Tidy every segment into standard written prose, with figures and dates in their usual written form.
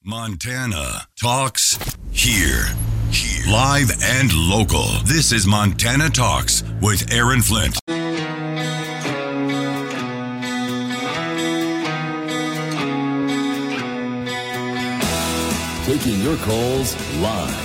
Montana Talks here. Live and local. This is Montana Talks with Aaron Flint. Taking your calls live.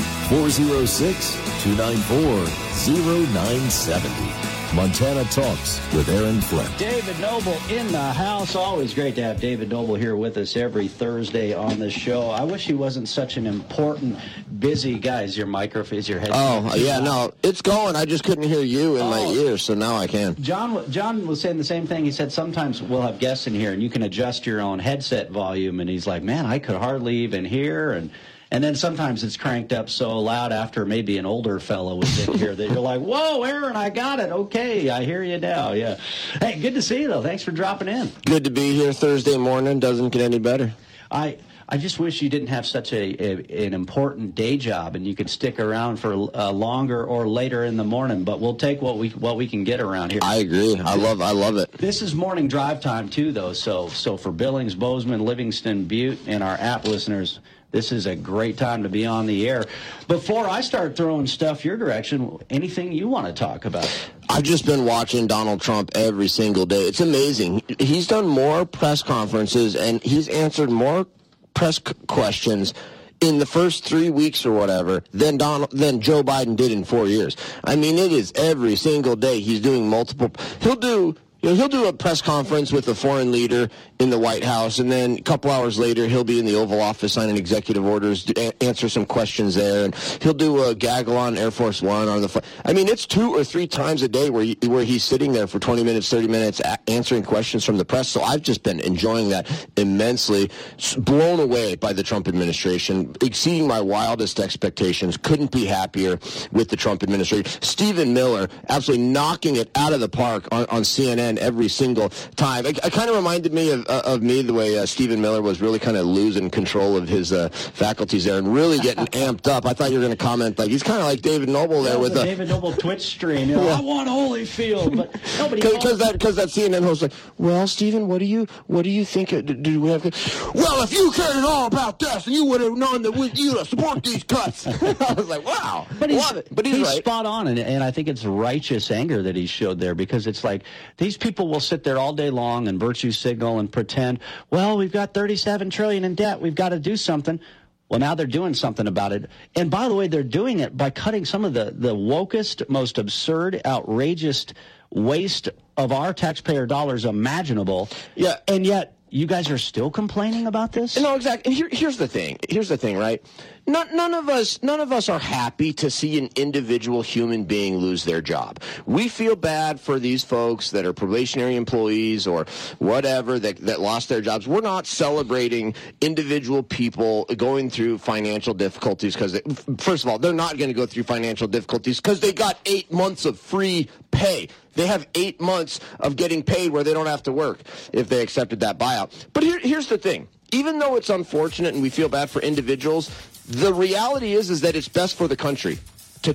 406-294-0970. Montana Talks with Aaron Flint. David Noble in the house. Always great to have David Noble here with us every Thursday on the show. I wish he wasn't such an important, busy guy. Is your microphone, is your headset? Oh, yeah, no, it's going. I just couldn't hear you in my ears, so now I can. John was saying the same thing. He said sometimes we'll have guests in here, and you can adjust your own headset volume, and he's like, man, I could hardly even hear, and then sometimes it's cranked up so loud after maybe an older fellow was in here that you're like, whoa, Aaron, I got it. Okay, I hear you now. Yeah. Hey, good to see you, though. Thanks for dropping in. Good to be here Thursday morning. Doesn't get any better. I just wish you didn't have such an important day job and you could stick around for longer or later in the morning. But we'll take what we can get around here. I agree. I love it. This is morning drive time, too, though. So for Billings, Bozeman, Livingston, Butte, and our app listeners, this is a great time to be on the air. Before I start throwing stuff your direction, anything you want to talk about? I've just been watching Donald Trump every single day. It's amazing. He's done more press conferences, and he's answered more press questions in the first 3 weeks or whatever than Joe Biden did in 4 years. I mean, it is every single day he's doing multiple. He'll do a press conference with a foreign leader in the White House, and then a couple hours later, he'll be in the Oval Office signing executive orders, answer some questions there, and he'll do a gaggle on Air Force One on the flight. I mean, it's 2 or 3 times a day where he's sitting there for 20 minutes, 30 minutes, answering questions from the press. So I've just been enjoying that immensely, blown away by the Trump administration, exceeding my wildest expectations. Couldn't be happier with the Trump administration. Stephen Miller absolutely knocking it out of the park on CNN every single time. It kind of reminded me of me the way Stephen Miller was really kind of losing control of his faculties there and really getting amped up. I thought you were going to comment like he's kind of like David Noble there with the David Noble Twitch stream. You know, I want Holyfield, but nobody because that CNN host like, well, Stephen, what do you think? Do we have? Well, if you cared at all about this, then you would have known that you support these cuts. I was like, wow, but love it. But he's right. Spot on, and I think it's righteous anger that he showed there because it's like these people will sit there all day long and virtue signal and pretend, well, we've got $37 trillion in debt. We've got to do something. Well, now they're doing something about it. And by the way, they're doing it by cutting some of the wokest, most absurd, outrageous waste of our taxpayer dollars imaginable. Yeah. And yet you guys are still complaining about this? No, exactly. And here's the thing, right? None of us are happy to see an individual human being lose their job. We feel bad for these folks that are probationary employees or whatever that lost their jobs. We're not celebrating individual people going through financial difficulties because, first of all, they're not going to go through financial difficulties because they got 8 months of free pay. They have 8 months of getting paid where they don't have to work if they accepted that buyout. But here's the thing. Even though it's unfortunate and we feel bad for individuals, the reality is that it's best for the country to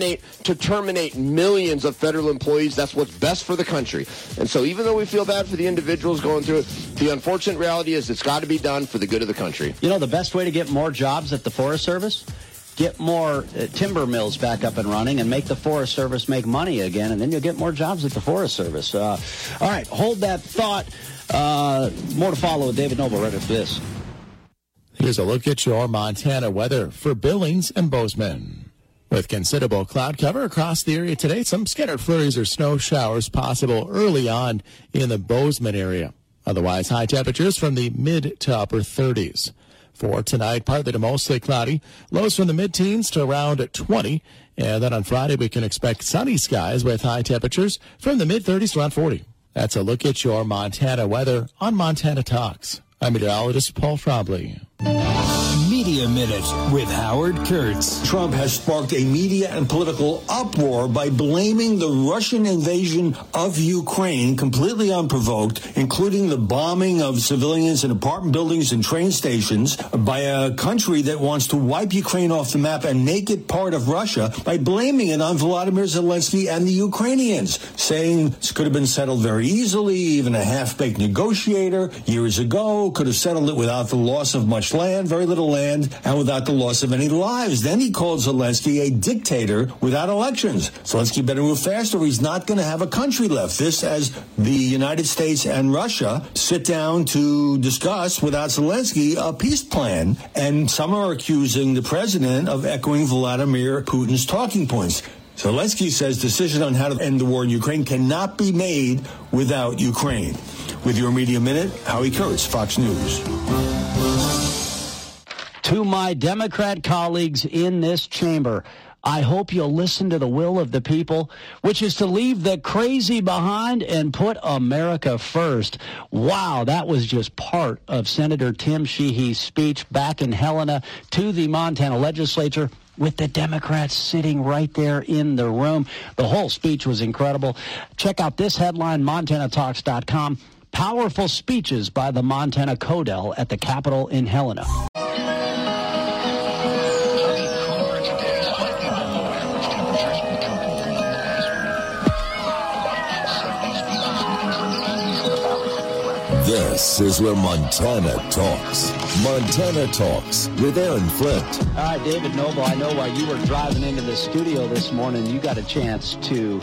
terminate millions of federal employees. That's what's best for the country. And so even though we feel bad for the individuals going through it, the unfortunate reality is it's got to be done for the good of the country. You know, the best way to get more jobs at the Forest Service? Get more timber mills back up and running and make the Forest Service make money again, and then you'll get more jobs at the Forest Service. All right, hold that thought. More to follow with David Noble right after this. Here's a look at your Montana weather for Billings and Bozeman. With considerable cloud cover across the area today, some scattered flurries or snow showers possible early on in the Bozeman area. Otherwise, high temperatures from the mid to upper 30s. For tonight, partly to mostly cloudy, lows from the mid-teens to around 20. And then on Friday, we can expect sunny skies with high temperatures from the mid-30s to around 40. That's a look at your Montana weather on Montana Talks. I'm meteorologist Paul Trombley. Media Minute with Howard Kurtz. Trump has sparked a media and political uproar by blaming the Russian invasion of Ukraine completely unprovoked, including the bombing of civilians in apartment buildings and train stations by a country that wants to wipe Ukraine off the map and make it part of Russia by blaming it on Volodymyr Zelensky and the Ukrainians, saying this could have been settled very easily. Even a half-baked negotiator years ago could have settled it without the loss of much land, very little land, and without the loss of any lives. Then he called Zelensky a dictator without elections. Zelensky better move fast or he's not going to have a country left. This as the United States and Russia sit down to discuss, without Zelensky, a peace plan. And some are accusing the president of echoing Vladimir Putin's talking points. Zelensky says decision on how to end the war in Ukraine cannot be made without Ukraine. With your Media Minute, Howie Kurtz, Fox News. To my Democrat colleagues in this chamber, I hope you'll listen to the will of the people, which is to leave the crazy behind and put America first. Wow, that was just part of Senator Tim Sheehy's speech back in Helena to the Montana legislature, with the Democrats sitting right there in the room. The whole speech was incredible. Check out this headline, MontanaTalks.com. Powerful speeches by the Montana Codel at the Capitol in Helena. This is where Montana talks. Montana Talks with Aaron Flint. All right, David Noble, I know while you were driving into the studio this morning, you got a chance to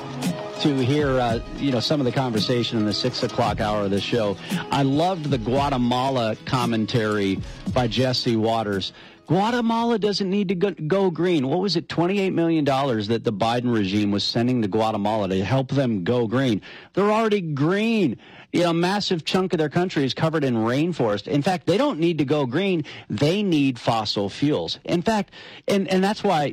hear, some of the conversation in the 6 o'clock hour of the show. I loved the Guatemala commentary by Jesse Waters. Guatemala doesn't need to go green. What was it, $28 million that the Biden regime was sending to Guatemala to help them go green? They're already green. A massive chunk of their country is covered in rainforest. In fact, they don't need to go green. They need fossil fuels. In fact, and that's why,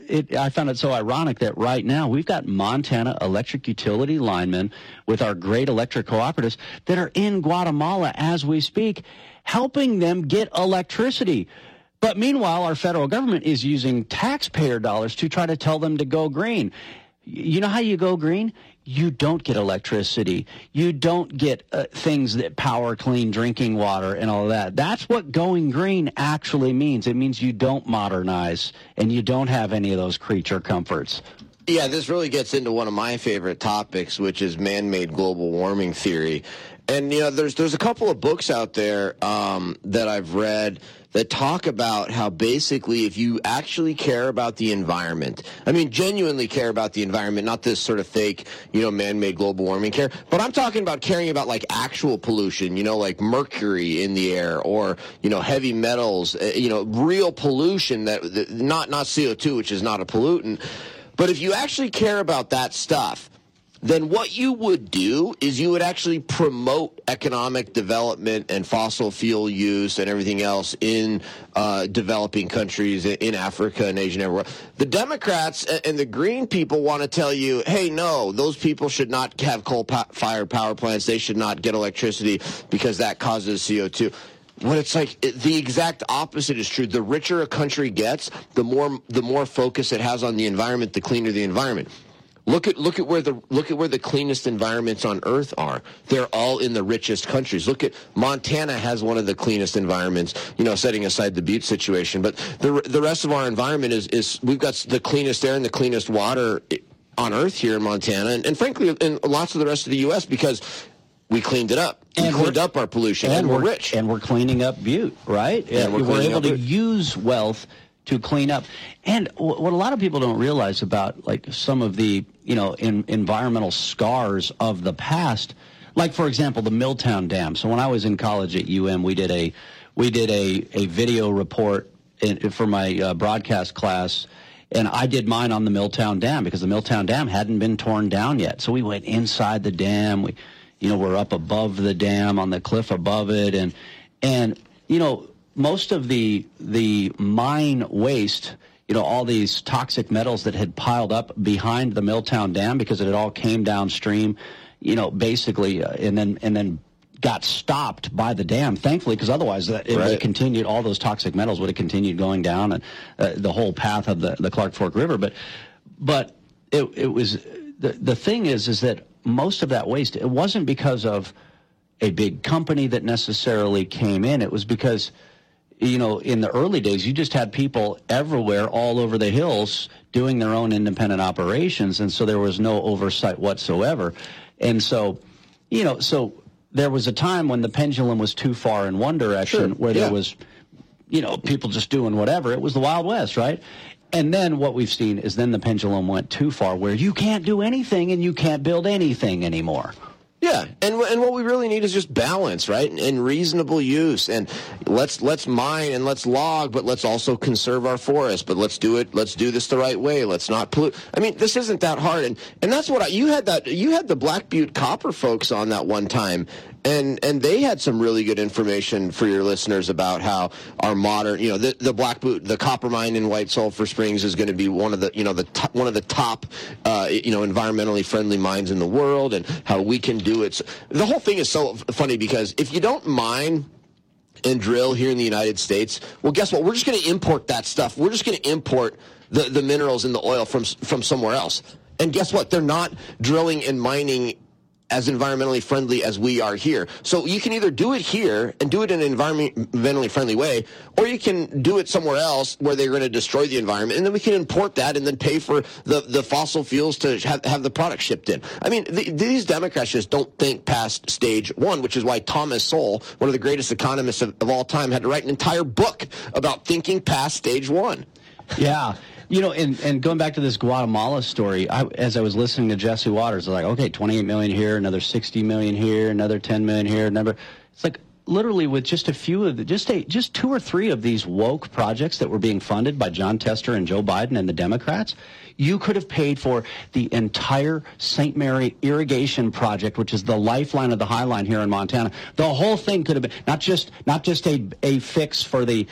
I found it so ironic that right now we've got Montana electric utility linemen with our great electric cooperatives that are in Guatemala as we speak, helping them get electricity. But meanwhile, our federal government is using taxpayer dollars to try to tell them to go green. You know how you go green? You don't get electricity. You don't get things that power clean drinking water and all of that. That's what going green actually means. It means you don't modernize and you don't have any of those creature comforts. Yeah, this really gets into one of my favorite topics, which is man-made global warming theory. And, there's a couple of books out there that I've read that talk about how basically if you actually care about the environment, genuinely care about the environment, not this sort of fake, man-made global warming care, but I'm talking about caring about like actual pollution, like mercury in the air or, heavy metals, real pollution that not CO2, which is not a pollutant. But if you actually care about that stuff, then what you would do is you would actually promote economic development and fossil fuel use and everything else in developing countries in Africa and Asia and everywhere. The Democrats and the Green people want to tell you, hey, no, those people should not have coal-fired power plants. They should not get electricity because that causes CO2. When it's like the exact opposite is true. The richer a country gets, the more focus it has on the environment, the cleaner the environment. Look at where the cleanest environments on Earth are. They're all in the richest countries. Look at Montana has one of the cleanest environments, setting aside the Butte situation. But the rest of our environment is we've got the cleanest air and the cleanest water on Earth here in Montana, and frankly in lots of the rest of the U.S. because we cleaned it up. We cleaned up our pollution, and we're rich. And we're cleaning up Butte, right? And we're able to use wealth to clean up. And what a lot of people don't realize about like some of the, environmental scars of the past, like, for example, the Milltown Dam. So when I was in college at UM, we did a video report for my broadcast class, and I did mine on the Milltown Dam because the Milltown Dam hadn't been torn down yet. So we went inside the dam. We're up above the dam on the cliff above it, and most of the mine waste, all these toxic metals that had piled up behind the Milltown Dam because it all came downstream, basically, and then got stopped by the dam, thankfully, because otherwise it would have continued. All those toxic metals would have continued going down and the whole path of the Clark Fork River. But it was the thing is that most of that waste, it wasn't because of a big company that necessarily came in. It was because, in the early days, you just had people everywhere, all over the hills, doing their own independent operations, and so there was no oversight whatsoever. And so, so there was a time when the pendulum was too far in one direction, where there was, people just doing whatever. It was the Wild West, right? And then what we've seen is then the pendulum went too far, where you can't do anything and you can't build anything anymore. Yeah, and what we really need is just balance, right, and reasonable use. And let's mine and let's log, but let's also conserve our forest. But let's do this the right way. Let's not pollute. I mean, this isn't that hard. And that's what you had the Black Butte Copper folks on that one time. And they had some really good information for your listeners about how our modern, the Black Butte, the copper mine in White Sulphur Springs is going to be one of the top, environmentally friendly mines in the world, and how we can do it. The whole thing is so funny because if you don't mine and drill here in the United States, well, guess what? We're just going to import that stuff. We're just going to import the minerals and the oil from somewhere else. And guess what? They're not drilling and mining as environmentally friendly as we are here. So you can either do it here and do it in an environmentally friendly way, or you can do it somewhere else where they're going to destroy the environment, and then we can import that and then pay for the fossil fuels to have the product shipped in. I mean, these Democrats just don't think past stage one, which is why Thomas Sowell, one of the greatest economists of all time, had to write an entire book about thinking past stage one. Yeah. And going back to this Guatemala story, as I was listening to Jesse Waters, I was like, okay, 28 million here, another 60 million here, another 10 million here, it's like literally with just a few of just two or three of these woke projects that were being funded by John Tester and Joe Biden and the Democrats, you could have paid for the entire St. Mary irrigation project, which is the lifeline of the High Line here in Montana. The whole thing could have been not just a fix for the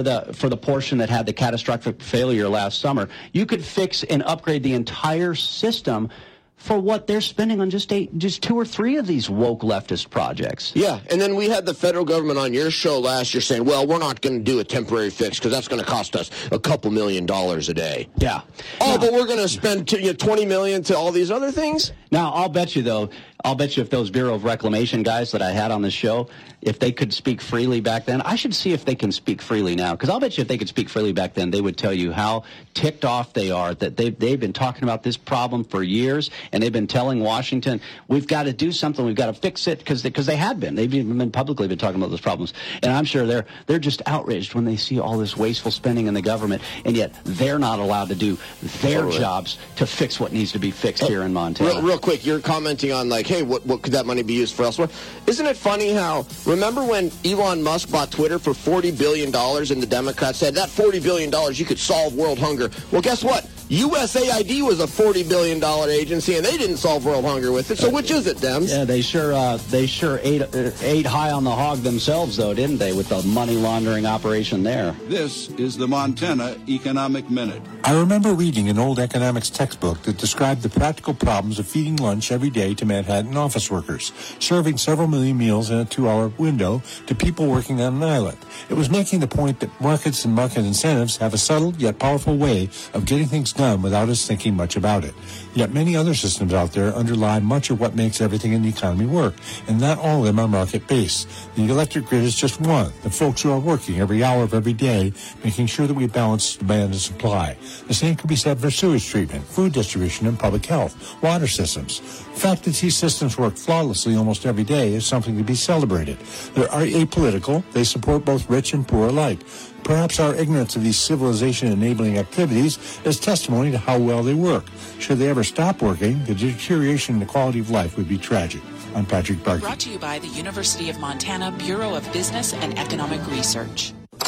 portion that had the catastrophic failure last summer. You could fix and upgrade the entire system for what they're spending on just two or three of these woke leftist projects. Yeah, and then we had the federal government on your show last year saying, well, we're not going to do a temporary fix because that's going to cost us a couple $1 million a day. Yeah. Oh, but we're going to spend $20 million to all these other things? Now, I'll bet you if those Bureau of Reclamation guys that I had on the show, if they could speak freely back then, I should see if they can speak freely now. Because I'll bet you if they could speak freely back then, they would tell you how ticked off they are that they've been talking about this problem for years, and they've been telling Washington, we've got to do something, we've got to fix it, because they've been publicly talking about those problems. And I'm sure they're just outraged when they see all this wasteful spending in the government, and yet they're not allowed to do their jobs to fix what needs to be fixed here in Montana. Real quick, you're commenting on like, hey, what could that money be used for elsewhere? Isn't it funny how, remember when Elon Musk bought Twitter for $40 billion and the Democrats said that $40 billion you could solve world hunger? Well, guess what? USAID was a $40 billion agency, and they didn't solve world hunger with it. So which is it, Dems? Yeah, they sure ate high on the hog themselves, though, didn't they, with the money laundering operation there? This is the Montana Economic Minute. I remember reading an old economics textbook that described the practical problems of feeding lunch every day to Manhattan office workers, serving several million meals in a 2-hour window to people working on an island. It was making the point that markets and market incentives have a subtle yet powerful way of getting things done without us thinking much about it. Yet many other systems out there underlie much of what makes everything in the economy work, and not all of them are market-based. The electric grid is just one. The folks who are working every hour of every day, making sure that we balance demand and supply. The same could be said for sewage treatment, food distribution, and public health, water systems. The fact that these systems work flawlessly almost every day is something to be celebrated. They are apolitical. They support both rich and poor alike. Perhaps our ignorance of these civilization-enabling activities is testimony to how well they work. Should they ever stop working, the deterioration in the quality of life would be tragic. I'm Patrick Barkey. Brought to you by the University of Montana Bureau of Business and Economic Research.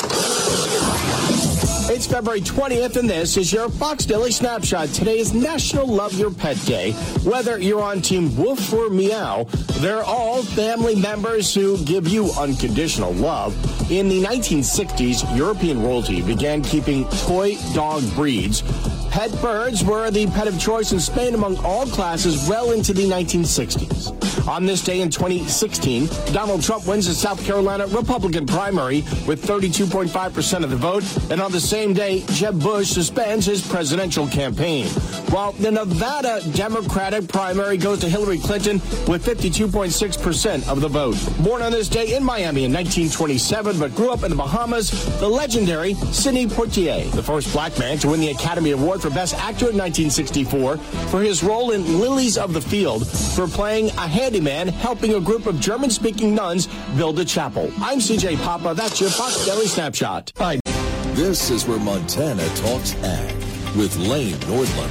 It's February 20th, and this is your Fox Daily Snapshot. Today is National Love Your Pet Day. Whether you're on Team Woof or Meow, they're all family members who give you unconditional love. In the 1960s, European royalty began keeping toy dog breeds. Pet birds were the pet of choice in Spain among all classes well into the 1960s. On this day in 2016, Donald Trump wins the South Carolina Republican primary with 32.5% of the vote, and on the same day, Jeb Bush suspends his presidential campaign. While the Nevada Democratic primary goes to Hillary Clinton with 52.6% of the vote. Born on this day in Miami in 1927, but grew up in the Bahamas, the legendary Sidney Poitier, the first black man to win the Academy Award for Best Actor in 1964 for his role in Lilies of the Field for playing a handyman helping a group of German-speaking nuns build a chapel. I'm CJ Papa. That's your Fox Daily Snapshot. Bye. This is where Montana talks ag with Lane Nordlund.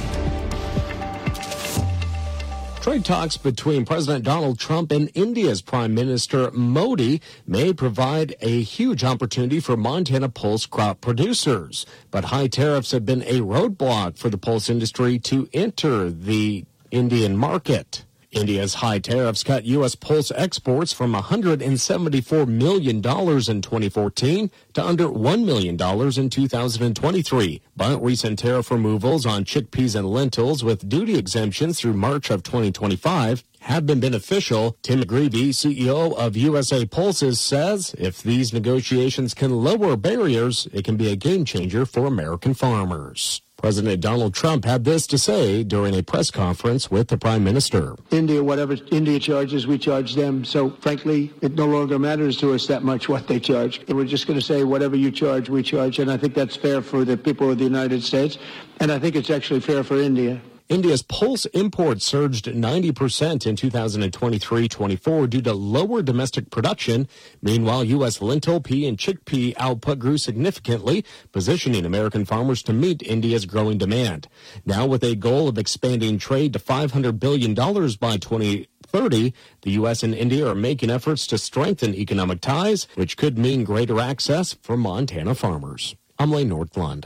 Trade talks between President Donald Trump and India's Prime Minister Modi may provide a huge opportunity for Montana pulse crop producers. But high tariffs have been a roadblock for the pulse industry to enter the Indian market. India's high tariffs cut U.S. pulse exports from $174 million in 2014 to under $1 million in 2023. But recent tariff removals on chickpeas and lentils with duty exemptions through March of 2025 have been beneficial. Tim McGreevy, CEO of USA Pulses, says if these negotiations can lower barriers, it can be a game changer for American farmers. President Donald Trump had this to say during a press conference with the Prime Minister. India, whatever India charges, we charge them. So, frankly, it no longer matters to us that much what they charge. We're just going to say whatever you charge, we charge. And I think that's fair for the people of the United States. And I think it's actually fair for India. India's pulse imports surged 90% in 2023-24 due to lower domestic production. Meanwhile, U.S. lentil, pea, and chickpea output grew significantly, positioning American farmers to meet India's growing demand. Now, with a goal of expanding trade to $500 billion by 2030, the U.S. and India are making efforts to strengthen economic ties, which could mean greater access for Montana farmers. I'm Lane Nordlund.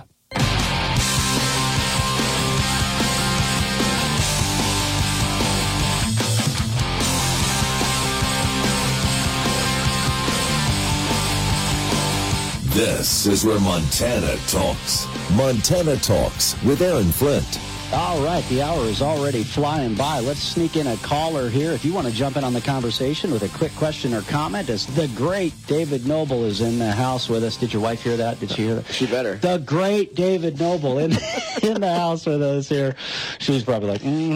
This is where Montana talks. Montana Talks with Aaron Flint. All right, the hour is already flying by. Let's sneak in a caller here. If you want to jump in on the conversation with a quick question or comment, as the great David Noble is in the house with us. Did your wife hear that? Did she hear that? She better. The great David Noble in the house with us here. She's probably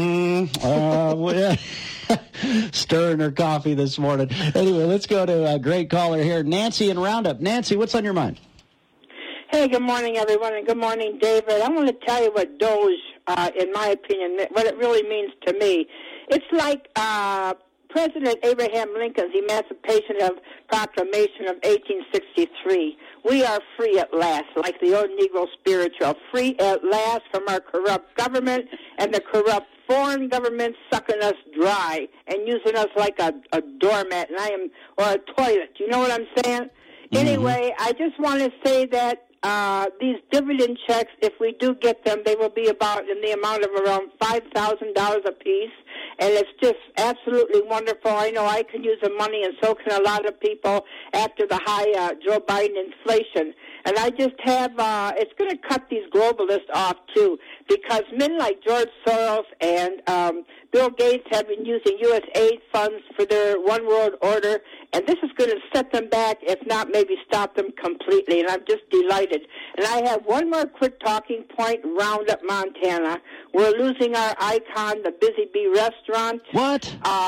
like, stirring her coffee this morning. Anyway, let's go to a great caller here, Nancy in Roundup. Nancy, what's on your mind? Hey, good morning, everyone, and good morning, David. I want to tell you what DOGE, in my opinion, what it really means to me. It's like President Abraham Lincoln's Emancipation of Proclamation of 1863. We are free at last, like the old Negro spiritual, free at last from our corrupt government and the corrupt foreign government sucking us dry and using us like a doormat, or a toilet. You know what I'm saying? Mm-hmm. Anyway, I just want to say that these dividend checks, if we do get them, they will be about in the amount of around $5,000 a piece, and it's just absolutely wonderful. I know I can use the money, and so can a lot of people after the high Joe Biden inflation. And I just have, it's going to cut these globalists off, too, because men like George Soros and Bill Gates have been using U.S. aid funds for their one world order, and this is going to set them back, if not maybe stop them completely, and I'm just delighted. And I have one more quick talking point, Roundup, Montana. We're losing our icon, the Busy Bee restaurant. What?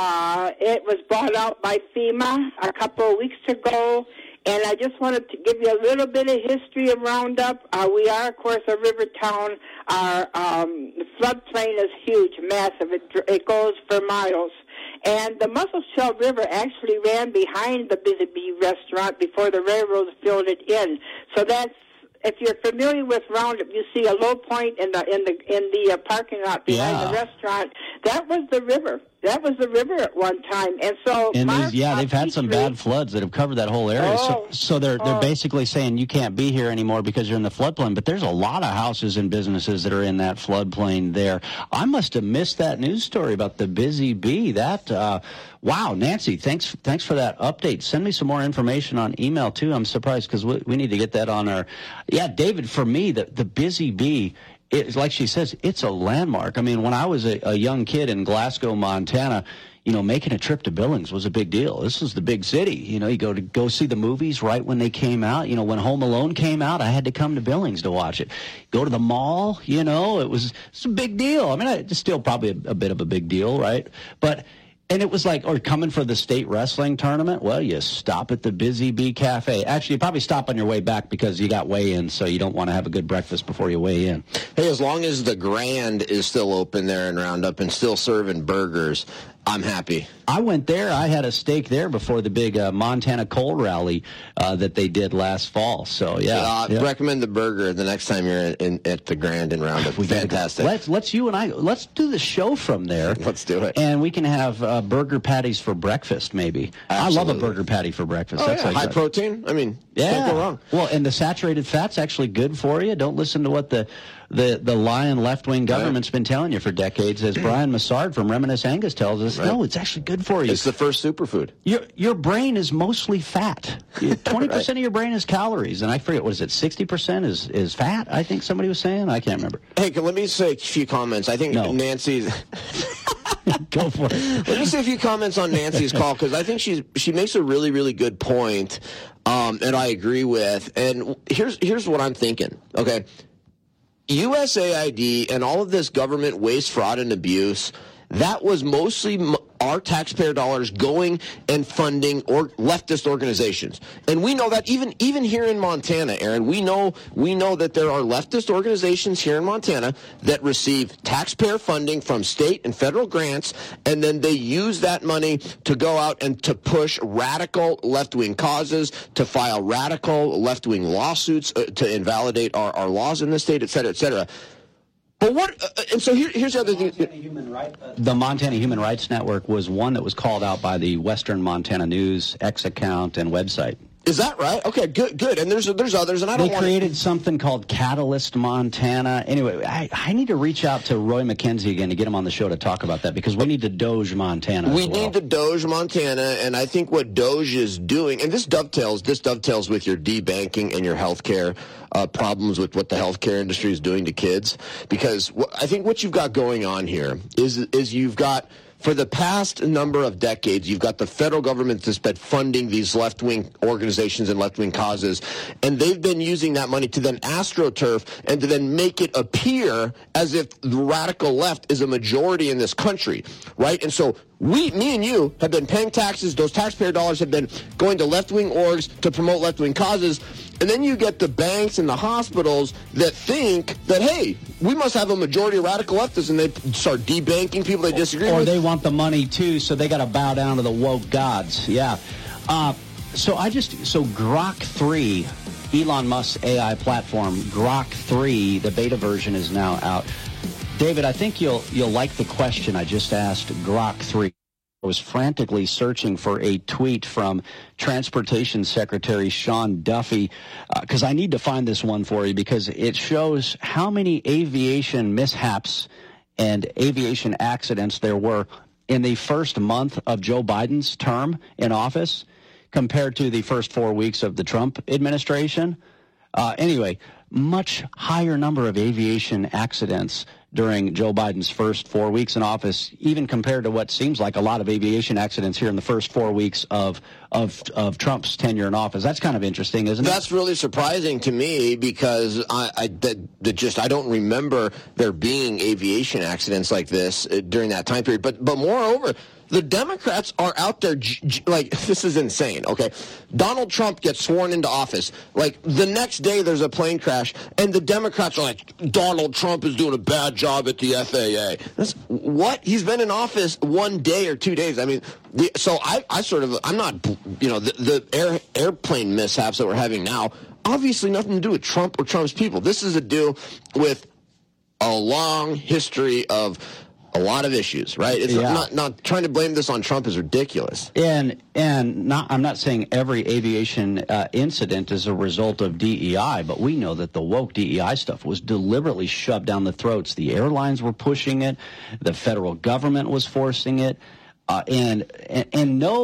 It was bought out by FEMA a couple of weeks ago. And I just wanted to give you a little bit of history of Roundup. We are, of course, a river town. Our floodplain is huge, massive. It goes for miles. And the Musselshell River actually ran behind the Busy Bee restaurant before the railroads filled it in. So that's, if you're familiar with Roundup, you see a low point in the parking lot behind the restaurant. That was the river. That was the river at one time, and so they've had some bad floods that have covered that whole area. So they're basically saying you can't be here anymore because you're in the floodplain. But there's a lot of houses and businesses that are in that floodplain there. I must have missed that news story about the Busy Bee. Wow, Nancy, thanks for that update. Send me some more information on email too. I'm surprised because we need to get that on our. Yeah, David, for me, the Busy Bee it's like she says, it's a landmark. I mean, when I was a young kid in Glasgow, Montana, making a trip to Billings was a big deal. This was the big city. You go see the movies right when they came out. When Home Alone came out, I had to come to Billings to watch it. Go to the mall, it's a big deal. I mean, it's still probably a bit of a big deal, right? And it was like, or coming for the state wrestling tournament, well, you stop at the Busy Bee Cafe. Actually, you probably stop on your way back because you got weigh-in, so you don't want to have a good breakfast before you weigh in. Hey, as long as the Grand is still open there in Roundup and still serving burgers, I'm happy. I went there. I had a steak there before the big Montana Coal Rally that they did last fall. So, yeah. Recommend the burger the next time you're at the Grand in Roundup. Fantastic. Let's you and I, let's do the show from there. Let's do it. And we can have burger patties for breakfast, maybe. Absolutely. I love a burger patty for breakfast. That's high protein. I mean, can't go wrong. Well, and the saturated fat's actually good for you. Don't listen to what the lying left-wing government's been telling you for decades. As Brian Massard from Reminisce Angus tells us, no, it's actually good for you. It's the first superfood. Your brain is mostly fat. 20% of your brain is calories, and I forget, what is it, 60% is fat, I think somebody was saying? I can't remember. Hey, let me say a few comments. I think Nancy's... Go for it. Let me say a few comments on Nancy's call, because I think she makes a really, really good point, and I agree with. And here's what I'm thinking, okay? USAID and all of this government waste, fraud, and abuse, that was mostly our taxpayer dollars going and funding leftist organizations. And we know that even here in Montana, Aaron, we know that there are leftist organizations here in Montana that receive taxpayer funding from state and federal grants, and then they use that money to go out and to push radical left-wing causes, to file radical left-wing lawsuits to invalidate our laws in the state, et cetera, et cetera. But and so here's the other thing. The Montana Human Rights Network was one that was called out by the Western Montana News X account and website. Is that right? Okay, good. And there's others, and I don't want. They created something called Catalyst Montana. Anyway, I need to reach out to Roy McKenzie again to get him on the show to talk about that, because we need to Doge Montana. We need to Doge Montana, and I think what Doge is doing, and this dovetails with your debanking and your healthcare problems with what the healthcare industry is doing to kids, because I think what you've got going on here is you've got, for the past number of decades, you've got the federal government that's been funding these left-wing organizations and left-wing causes, and they've been using that money to then astroturf and to then make it appear as if the radical left is a majority in this country, right? And so me and you have been paying taxes. Those taxpayer dollars have been going to left-wing orgs to promote left-wing causes. And then you get the banks and the hospitals that think that, hey, we must have a majority of radical leftists, and they start debanking people they disagree with. Or they want the money, too, so they got to bow down to the woke gods. Yeah. So Grok 3, Elon Musk's AI platform, Grok 3, the beta version is now out. David, I think you'll like the question I just asked Grok 3. I was frantically searching for a tweet from Transportation Secretary Sean Duffy, because I need to find this one for you, because it shows how many aviation mishaps and aviation accidents there were in the first month of Joe Biden's term in office compared to the first 4 weeks of the Trump administration. Anyway, much higher number of aviation accidents during Joe Biden's first 4 weeks in office, even compared to what seems like a lot of aviation accidents here in the first 4 weeks of Trump's tenure in office. That's kind of interesting, isn't it? That's really surprising to me, because I don't remember there being aviation accidents like this during that time period. But moreover, the Democrats are out there, like, this is insane, okay? Donald Trump gets sworn into office. Like, the next day there's a plane crash, and the Democrats are like, Donald Trump is doing a bad job at the FAA. What? He's been in office 1 day or 2 days. I mean, I'm not, the airplane mishaps that we're having now, obviously nothing to do with Trump or Trump's people. This is a deal with a long history of a lot of issues, right? It's not trying to blame this on Trump is ridiculous. And I'm not saying every aviation incident is a result of DEI, but we know that the woke DEI stuff was deliberately shoved down the throats. The airlines were pushing it, the federal government was forcing it, and no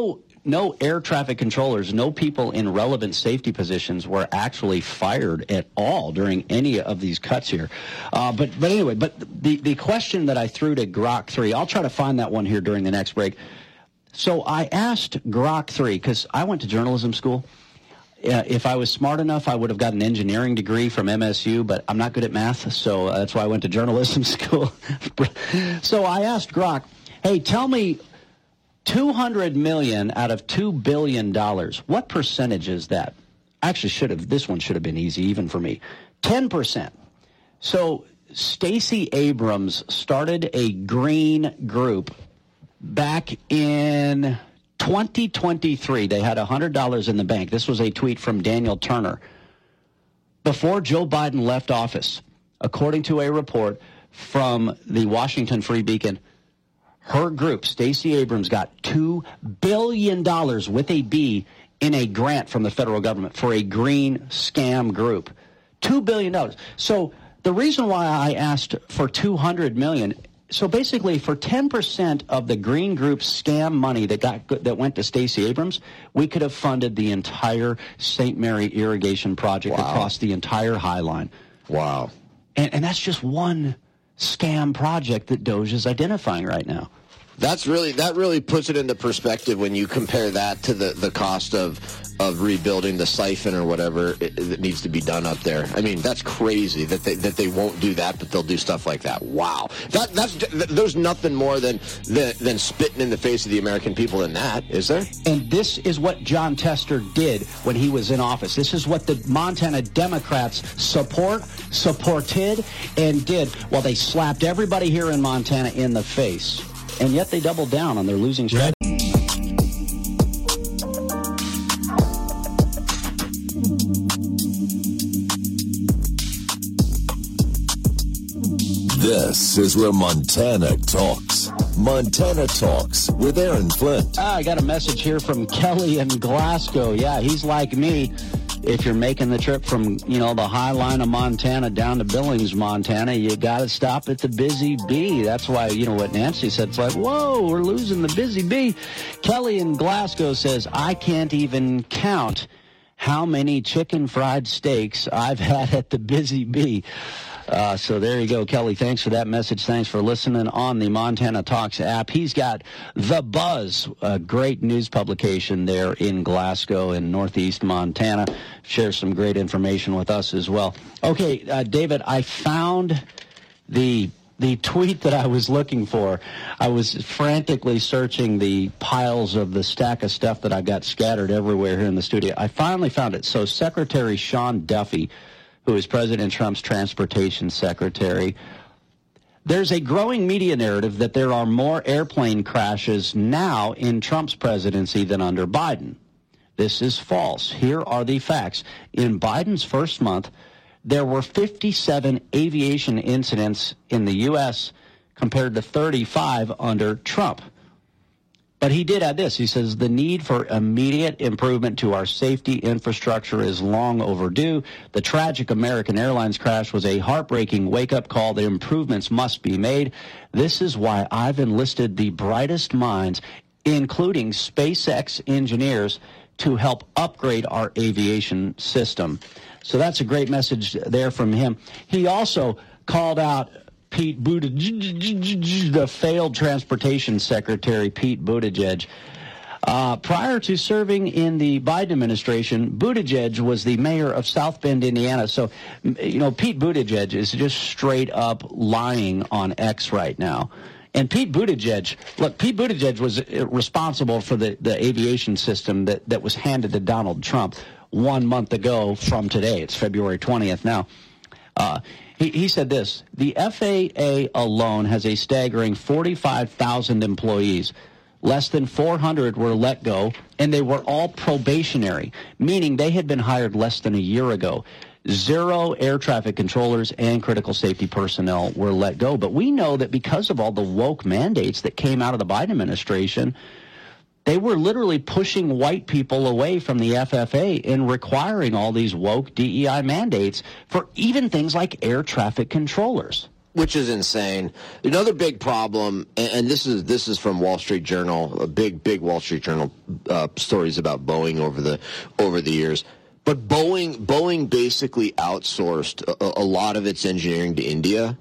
no air traffic controllers, no people in relevant safety positions were actually fired at all during any of these cuts here. But anyway, the question that I threw to Grok 3, I'll try to find that one here during the next break. So I asked Grok 3, because I went to journalism school. If I was smart enough, I would have got an engineering degree from MSU, but I'm not good at math, so that's why I went to journalism school. So I asked Grok, hey, tell me, $200 million out of $2 billion, what percentage is that? Actually, this one should have been easy, even for me. 10%. So Stacey Abrams started a green group back in 2023. They had $100 in the bank. This was a tweet from Daniel Turner. Before Joe Biden left office, according to a report from the Washington Free Beacon, her group, Stacey Abrams, got $2 billion with a B in a grant from the federal government for a green scam group. $2 billion. So the reason why I asked for $200 million, so basically for 10% of the green group scam money that went to Stacey Abrams, we could have funded the entire St. Mary irrigation project across the entire High Line. Wow. And that's just one scam project that DOJ is identifying right now. That really puts it into perspective when you compare that to the cost of rebuilding the siphon or whatever that needs to be done up there. I mean, that's crazy that they won't do that, but they'll do stuff like that. Wow, there's nothing more than spitting in the face of the American people than that, is there? And this is what John Tester did when he was in office. This is what the Montana Democrats supported, and did. Well, they slapped everybody here in Montana in the face. And yet they doubled down on their losing strategy. This is where Montana talks. Montana Talks with Aaron Flint. I got a message here from Kelly in Glasgow. Yeah, he's like me. If you're making the trip from, the High Line of Montana down to Billings, Montana, you got to stop at the Busy Bee. That's why, what Nancy said, it's like, whoa, we're losing the Busy Bee. Kelly in Glasgow says, I can't even count how many chicken fried steaks I've had at the Busy Bee. So there you go, Kelly. Thanks for that message. Thanks for listening on the Montana Talks app. He's got The Buzz, a great news publication there in Glasgow in northeast Montana. Shares some great information with us as well. Okay, David, I found the tweet that I was looking for. I was frantically searching the piles of the stack of stuff that I got scattered everywhere here in the studio. I finally found it. So Secretary Sean Duffy, who is President Trump's transportation secretary, there's a growing media narrative that there are more airplane crashes now in Trump's presidency than under Biden. This is false. Here are the facts. In Biden's first month, there were 57 aviation incidents in the U.S. compared to 35 under Trump. But he did add this. He says, the need for immediate improvement to our safety infrastructure is long overdue. The tragic American Airlines crash was a heartbreaking wake-up call. The improvements must be made. This is why I've enlisted the brightest minds, including SpaceX engineers, to help upgrade our aviation system. So that's a great message there from him. He also called out Pete Buttigieg, the failed transportation secretary, Pete Buttigieg. Prior to serving in the Biden administration, Buttigieg was the mayor of South Bend, Indiana. So, Pete Buttigieg is just straight up lying on X right now. And Pete Buttigieg was responsible for the aviation system that was handed to Donald Trump 1 month ago from today. It's February 20th now. He said this: the FAA alone has a staggering 45,000 employees. Less than 400 were let go, and they were all probationary, meaning they had been hired less than a year ago. 0 air traffic controllers and critical safety personnel were let go. But we know that because of all the woke mandates that came out of the Biden administration, they were literally pushing white people away from the FFA and requiring all these woke DEI mandates for even things like air traffic controllers. Which is insane. Another big problem, and this is from Wall Street Journal, a big Wall Street Journal stories about Boeing over the years. But Boeing basically outsourced a lot of its engineering to India.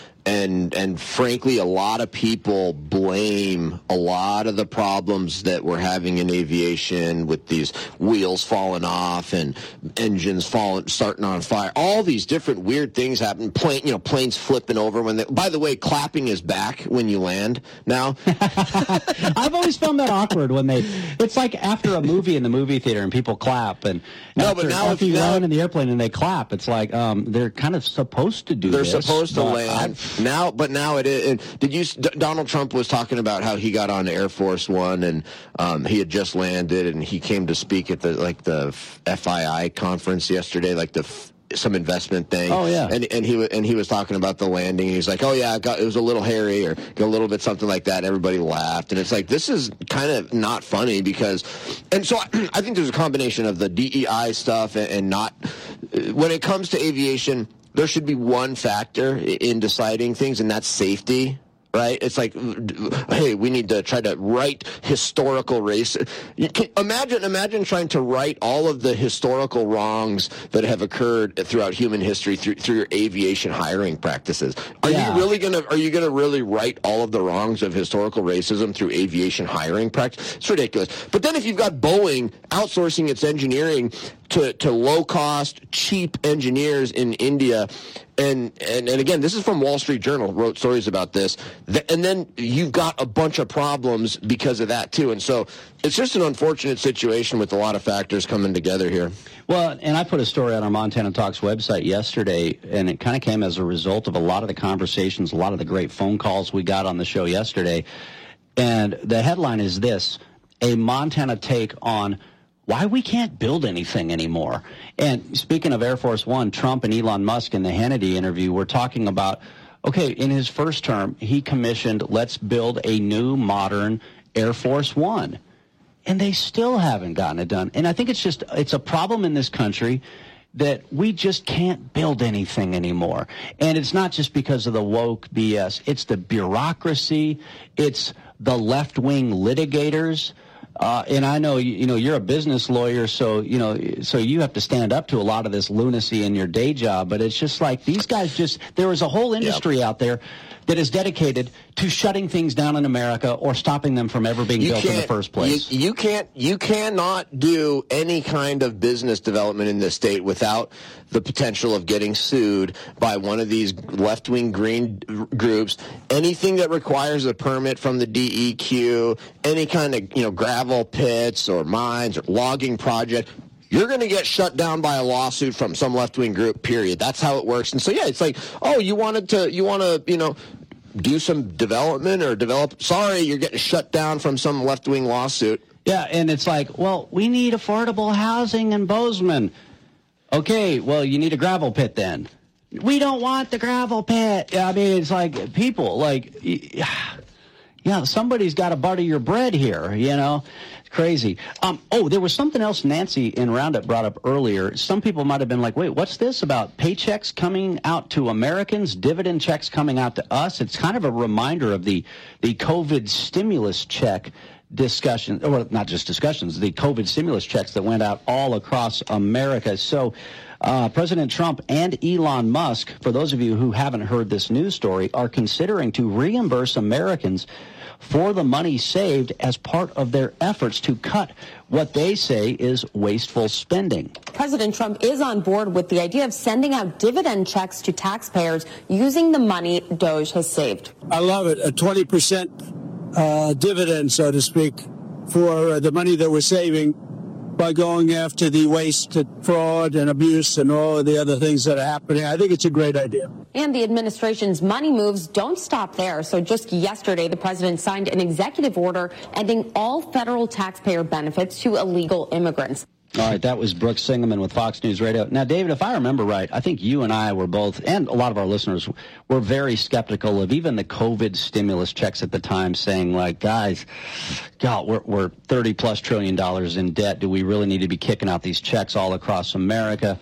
And frankly, a lot of people blame a lot of the problems that we're having in aviation with these wheels falling off and engines starting on fire. All these different weird things happen. Planes flipping over by the way, clapping is back when you land now. I've always found that awkward when it's like after a movie in the movie theater and people clap, and after you land in the airplane and they clap, it's like they're kind of supposed to do this. They're supposed to land. Now it is. Donald Trump was talking about how he got on Air Force One and he had just landed and he came to speak at the FII conference yesterday, some investment thing. Oh yeah. And he was talking about the landing. And he's like, oh yeah, it was a little hairy or a little bit something like that. And everybody laughed. And it's like, this is kind of not funny because, and so I think there's a combination of the DEI stuff and not, when it comes to aviation, there should be one factor in deciding things, and that's safety, right? It's like, hey, we need to try to right historical race. Imagine trying to right all of the historical wrongs that have occurred throughout human history through your aviation hiring practices. Are you gonna really right all of the wrongs of historical racism through aviation hiring practice? It's ridiculous. But then if you've got Boeing outsourcing its engineering to low-cost, cheap engineers in India, and again, this is from Wall Street Journal, wrote stories about this, and then you've got a bunch of problems because of that, too. And so it's just an unfortunate situation with a lot of factors coming together here. Well, and I put a story on our Montana Talks website yesterday, and it kind of came as a result of a lot of the conversations, a lot of the great phone calls we got on the show yesterday. And the headline is this: a Montana take on why we can't build anything anymore. And speaking of Air Force One, Trump and Elon Musk in the Hannity interview were talking about, okay, in his first term, he commissioned, let's build a new modern Air Force One. And they still haven't gotten it done. And I think it's a problem in this country that we just can't build anything anymore. And it's not just because of the woke BS. It's the bureaucracy. It's the left-wing litigators. And I know, you're a business lawyer, so you have to stand up to a lot of this lunacy in your day job. But it's just like these guys there is a whole industry out there that is dedicated to shutting things down in America or stopping them from ever being built in the first place. You cannot do any kind of business development in this state without the potential of getting sued by one of these left-wing green groups. Anything that requires a permit from the DEQ, any kind of gravel pits or mines or logging project, you're going to get shut down by a lawsuit from some left-wing group, period. That's how it works. And so, yeah, it's like, oh, you want to, do some development or sorry, you're getting shut down from some left-wing lawsuit. Yeah, and it's like, well, we need affordable housing in Bozeman. Okay, well, you need a gravel pit then. We don't want the gravel pit. I mean, it's like people, somebody's got to butter your bread here, Crazy. There was something else Nancy in Roundup brought up earlier. Some people might have been like, wait, what's this about paychecks coming out to Americans, dividend checks coming out to us? It's kind of a reminder of the COVID stimulus check discussion, or not just discussions, the COVID stimulus checks that went out all across America. So President Trump and Elon Musk, for those of you who haven't heard this news story, are considering to reimburse Americans for the money saved as part of their efforts to cut what they say is wasteful spending. President Trump is on board with the idea of sending out dividend checks to taxpayers using the money Doge has saved. I love it. A 20% dividend, so to speak, for the money that we're saving by going after the waste, fraud, and abuse and all of the other things that are happening. I think it's a great idea. And the administration's money moves don't stop there. So just yesterday, the president signed an executive order ending all federal taxpayer benefits to illegal immigrants. All right, that was Brooks Singelman with Fox News Radio. Now, David, if I remember right, I think you and I were both, and a lot of our listeners, were very skeptical of even the COVID stimulus checks at the time, saying, like, guys, God, we're $30+ trillion in debt. Do we really need to be kicking out these checks all across America?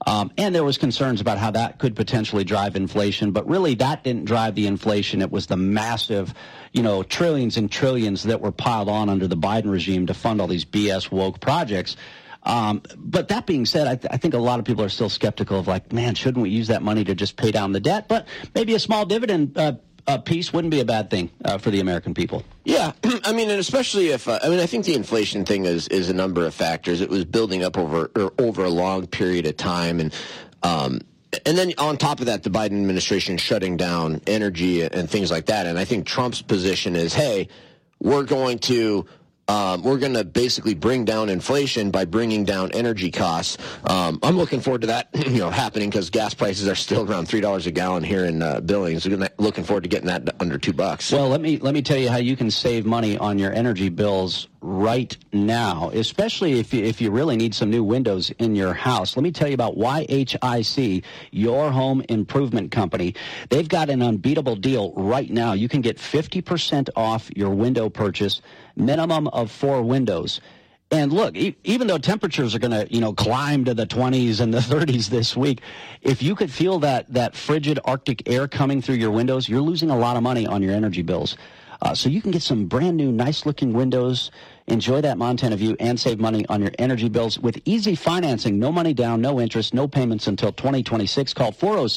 And there was concerns about how that could potentially drive inflation, but really that didn't drive the inflation. It was the massive, trillions and trillions that were piled on under the Biden regime to fund all these BS woke projects. But that being said, I think a lot of people are still skeptical of like, man, shouldn't we use that money to just pay down the debt? But maybe a small dividend piece wouldn't be a bad thing for the American people. Yeah, I mean, and especially if I think the inflation thing is a number of factors. It was building up over a long period of time, and then on top of that, the Biden administration shutting down energy and things like that. And I think Trump's position is, hey, we're going to basically bring down inflation by bringing down energy costs. I'm looking forward to that, happening because gas prices are still around $3 a gallon here in Billings. Looking forward to getting that under $2. Well, let me tell you how you can save money on your energy bills right now, especially if you really need some new windows in your house. Let me tell you about YHIC, Your Home Improvement Company. They've got an unbeatable deal right now. You can get 50% off your window purchase, minimum of 4 windows. And look, even though temperatures are going to, climb to the 20s and the 30s this week, if you could feel that frigid Arctic air coming through your windows, you're losing a lot of money on your energy bills. So you can get some brand new, nice-looking windows, enjoy that Montana view, and save money on your energy bills with easy financing. No money down, no interest, no payments until 2026. Call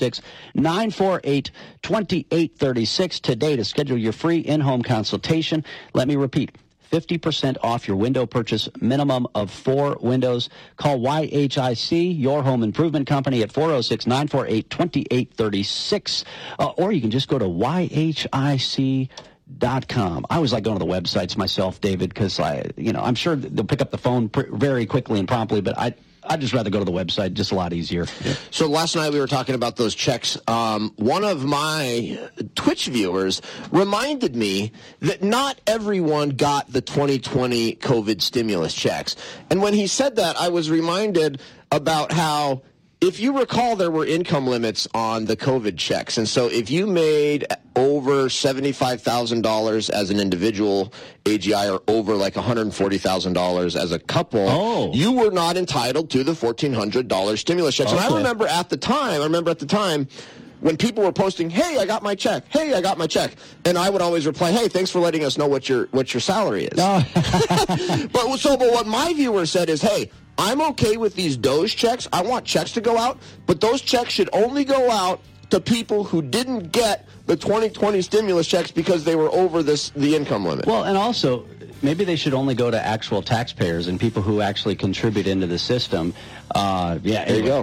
406-948-2836 today to schedule your free in-home consultation. Let me repeat. 50% off your window purchase, minimum of 4 windows. Call YHIC, Your Home Improvement Company, at 406-948-2836. Or you can just go to YHIC.com. I always like going to the websites myself, David, because I'm sure they'll pick up the phone very quickly and promptly, but I'd just rather go to the website, just a lot easier. Yeah. So last night we were talking about those checks. One of my Twitch viewers reminded me that not everyone got the 2020 COVID stimulus checks. And when he said that, I was reminded about how, if you recall, there were income limits on the COVID checks. And so if you made over $75,000 as an individual AGI or over like $140,000 as a couple, you were not entitled to the $1,400 stimulus checks. Okay. And I remember at the time when people were posting, hey, I got my check. Hey, I got my check. And I would always reply, hey, thanks for letting us know what your salary is. Oh. But what my viewer said is, hey, I'm okay with these DOGE checks. I want checks to go out, but those checks should only go out to people who didn't get the 2020 stimulus checks because they were over the income limit. Well, and also, maybe they should only go to actual taxpayers and people who actually contribute into the system. There you go.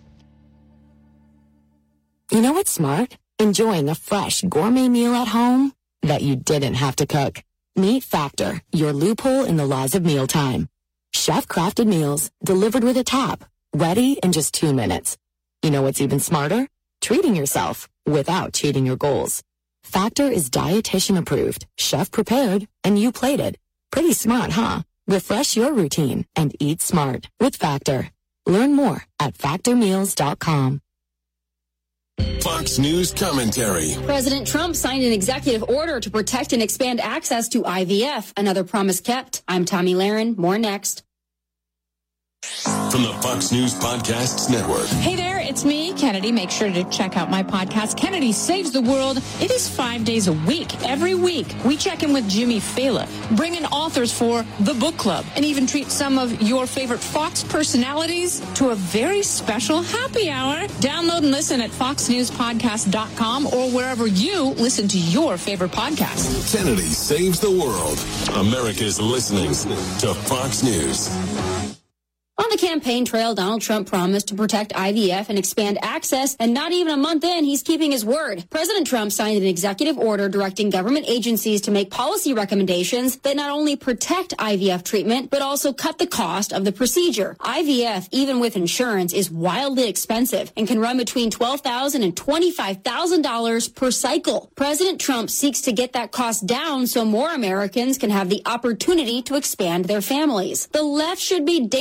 You know what's smart? Enjoying a fresh gourmet meal at home that you didn't have to cook. Meet Factor, your loophole in the laws of mealtime. Chef-crafted meals delivered with a tap, ready in just 2 minutes. You know what's even smarter? Treating yourself without cheating your goals. Factor is dietitian approved, chef prepared, and you plated. Pretty smart, huh? Refresh your routine and eat smart with Factor. Learn more at factormeals.com. Fox News commentary. President Trump signed an executive order to protect and expand access to IVF. Another promise kept. I'm Tommy Lahren. More next. From the Fox News Podcasts Network. Hey there, it's me, Kennedy. Make sure to check out my podcast, Kennedy Saves the World. It is 5 days a week. Every week, we check in with Jimmy Fallon, bring in authors for the book club, and even treat some of your favorite Fox personalities to a very special happy hour. Download and listen at foxnewspodcast.com or wherever you listen to your favorite podcast. Kennedy Saves the World. America's listening to Fox News. On the campaign trail, Donald Trump promised to protect IVF and expand access, and not even a month in, he's keeping his word. President Trump signed an executive order directing government agencies to make policy recommendations that not only protect IVF treatment, but also cut the cost of the procedure. IVF, even with insurance, is wildly expensive and can run between $12,000 and $25,000 per cycle. President Trump seeks to get that cost down so more Americans can have the opportunity to expand their families. The left should be dancing in the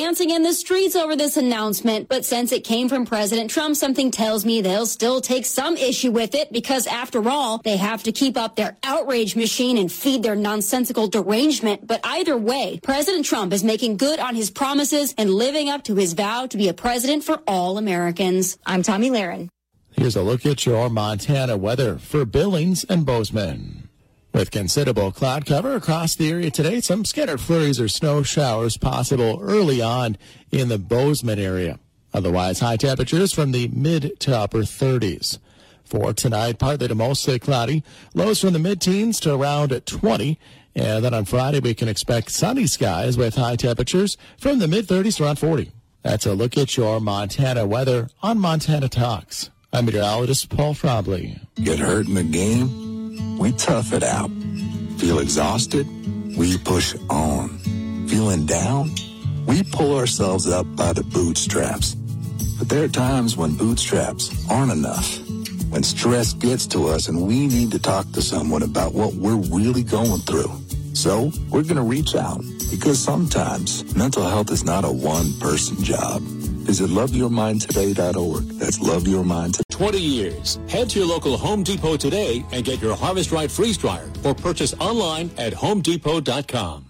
the streets over this announcement, but since it came from President Trump, something tells me they'll still take some issue with it because, after all, they have to keep up their outrage machine and feed their nonsensical derangement. But either way, President Trump is making good on his promises and living up to his vow to be a president for all Americans. I'm Tommy Lahren. Here's a look at your Montana weather for Billings and Bozeman. With considerable cloud cover across the area today, some scattered flurries or snow showers possible early on in the Bozeman area. Otherwise, high temperatures from the mid to upper 30s. For tonight, partly to mostly cloudy, lows from the mid-teens to around 20. And then on Friday, we can expect sunny skies with high temperatures from the mid-30s to around 40. That's a look at your Montana weather on Montana Talks. I'm meteorologist Paul Frobley. Get hurt in the game? We tough it out. Feel exhausted? We push on. Feeling down? We pull ourselves up by the bootstraps. But there are times when bootstraps aren't enough. When stress gets to us and we need to talk to someone about what we're really going through. So we're going to reach out because sometimes mental health is not a one-person job. Visit loveyourmindtoday.org. That's loveyourmindtoday. 20 years. Head to your local Home Depot today and get your Harvest Right freeze dryer or purchase online at homedepot.com.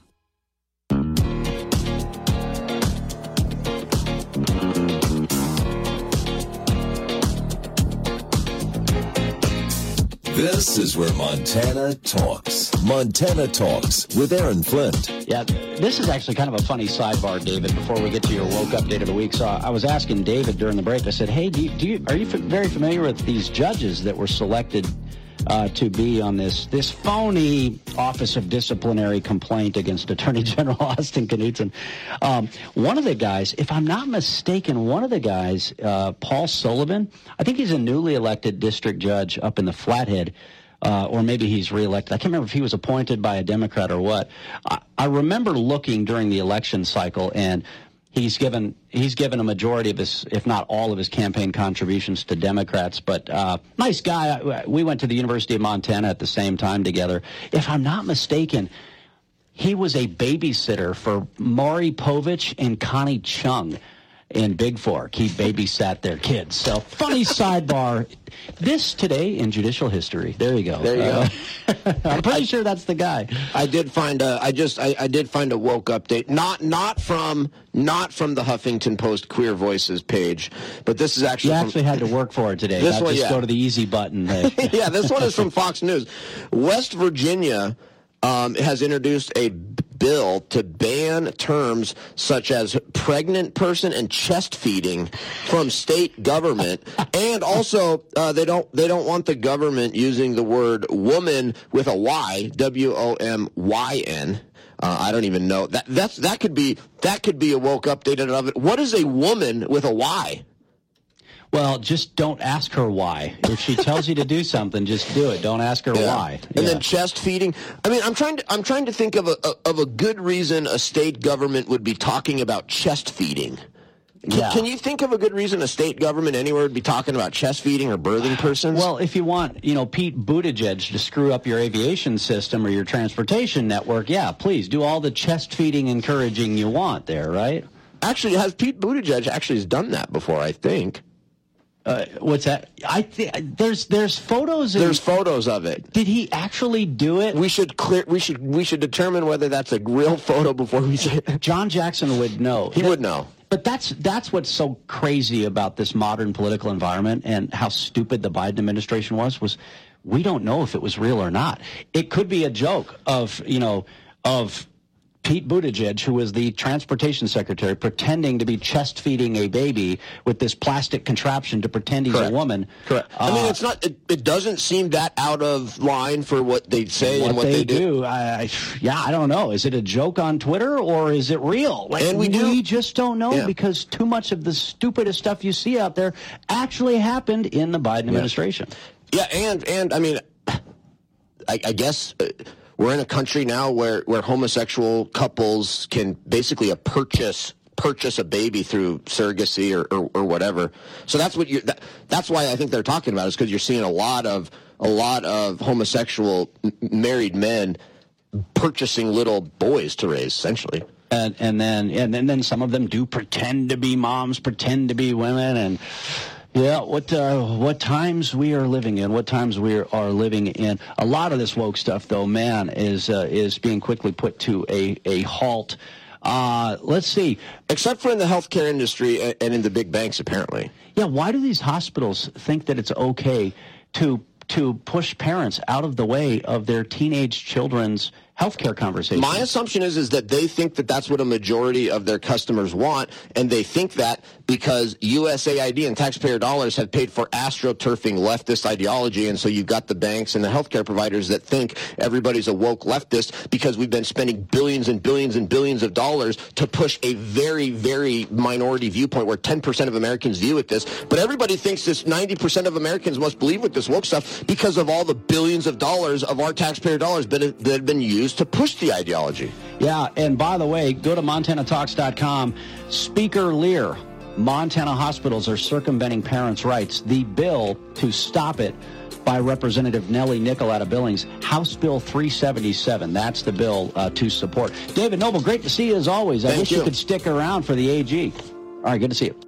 This is where Montana talks. Montana Talks with Aaron Flint. Yeah, this is actually kind of a funny sidebar, David, before we get to your woke update of the week. So I was asking David during the break, I said, hey, are you very familiar with these judges that were selected to be on this phony Office of Disciplinary Complaint against Attorney General Austin Knudsen? One of the guys, if I'm not mistaken, Paul Sullivan, I think he's a newly elected district judge up in the Flathead, or maybe he's reelected. I can't remember if he was appointed by a Democrat or what. I remember looking during the election cycle, and he's given a majority of his, if not all of his campaign contributions to Democrats, but nice guy. We went to the University of Montana at the same time together. If I'm not mistaken, he was a babysitter for Maury Povich and Connie Chung in Big Fork. He babysat their kids. So funny sidebar. This today in judicial history. There you go. There you go. I'm pretty sure that's the guy. I did find a woke update. Not from the Huffington Post Queer Voices page, but this is actually. You actually had to work for it today. This one, just go to the easy button. Yeah, this one is from Fox News. West Virginia has introduced a bill to ban terms such as pregnant person and chest feeding from state government, and also they don't want the government using the word woman with a Y, WOMYN. I don't even know that could be a woke update of it. What is a woman with a Y? Well, just don't ask her why. If she tells you to do something, just do it. Don't ask her why. And then chest feeding. I mean, I'm trying to think of a good reason a state government would be talking about chest feeding. Can you think of a good reason a state government anywhere would be talking about chest feeding or birthing persons? Well, if you want, Pete Buttigieg to screw up your aviation system or your transportation network, yeah, please do all the chest feeding encouraging you want there, right? Actually, Pete Buttigieg has done that before, I think. What's that? There's photos. There's photos of it. Did he actually do it? We should determine whether that's a real photo before we say it. John Jackson would know. He would know. But that's what's so crazy about this modern political environment and how stupid the Biden administration was we don't know if it was real or not. It could be a joke of Pete Buttigieg, who was the transportation secretary, pretending to be chest feeding a baby with this plastic contraption to pretend he's a woman. Correct. I mean, it's not. It doesn't seem that out of line for what they say and what they do. I don't know. Is it a joke on Twitter or is it real? And we just don't know because too much of the stupidest stuff you see out there actually happened in the Biden administration. Yeah, and I mean, I guess. We're in a country now where homosexual couples can basically purchase a baby through surrogacy or whatever. So that's why I think they're talking about it, is because you're seeing a lot of homosexual married men purchasing little boys to raise, essentially. And then some of them do pretend to be moms, pretend to be women, and yeah, what times we are living in, A lot of this woke stuff, though, man, is being quickly put to a halt. Let's see. Except for in the healthcare industry and in the big banks, apparently. Yeah, why do these hospitals think that it's okay to push parents out of the way of their teenage children's healthcare conversations? My assumption is that they think that that's what a majority of their customers want, and they think that because USAID and taxpayer dollars have paid for astroturfing leftist ideology, and so you've got the banks and the healthcare providers that think everybody's a woke leftist because we've been spending billions and billions and billions of dollars to push a very, very minority viewpoint where 10% of Americans view it this. But everybody thinks this 90% of Americans must believe with this woke stuff because of all the billions of dollars of our taxpayer dollars that have been used to push the ideology. Yeah, and by the way, go to MontanaTalks.com. Speaker Lear, Montana hospitals are circumventing parents' rights. The bill to stop it by Representative Nellie Nickel out of Billings, House Bill 377. That's the bill to support. David Noble, great to see you as always. I wish you could stick around for the AG. All right, good to see you.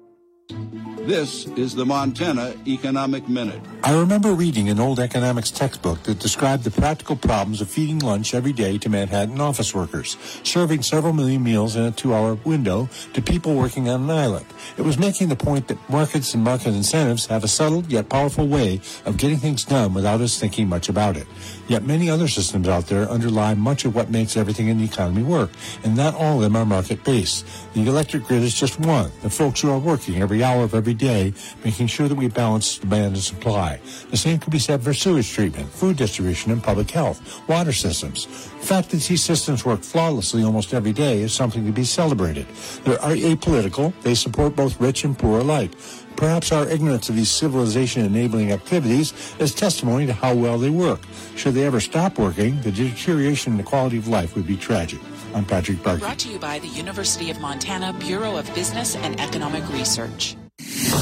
This is the Montana Economic Minute. I remember reading an old economics textbook that described the practical problems of feeding lunch every day to Manhattan office workers, serving several million meals in a 2-hour window to people working on an island. It was making the point that markets and market incentives have a subtle yet powerful way of getting things done without us thinking much about it. Yet many other systems out there underlie much of what makes everything in the economy work, and not all of them are market-based. The electric grid is just one. The folks who are working every hour of every day, making sure that we balance demand and supply. The same could be said for sewage treatment, food distribution, and public health, water systems. The fact that these systems work flawlessly almost every day is something to be celebrated. They are apolitical. They support both rich and poor alike. Perhaps our ignorance of these civilization-enabling activities is testimony to how well they work. Should they ever stop working, the deterioration in the quality of life would be tragic. I'm Patrick Barkey. Brought to you by the University of Montana Bureau of Business and Economic Research.